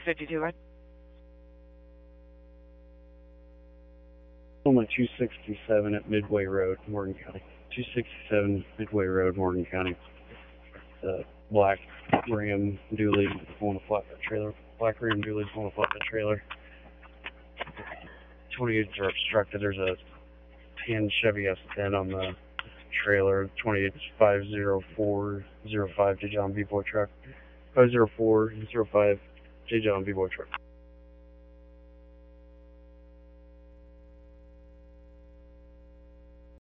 52 right? On my 267 at Midway Road, Morgan County. 267 Midway Road, Morgan County. Black Ram dually on a flatbed trailer. Black Ram dually on a flatbed trailer. 28s are obstructed. There's a tan Chevy S10 on the trailer. 28's 50405 J. John B. Boy truck. 50405 J. John B. Boy truck.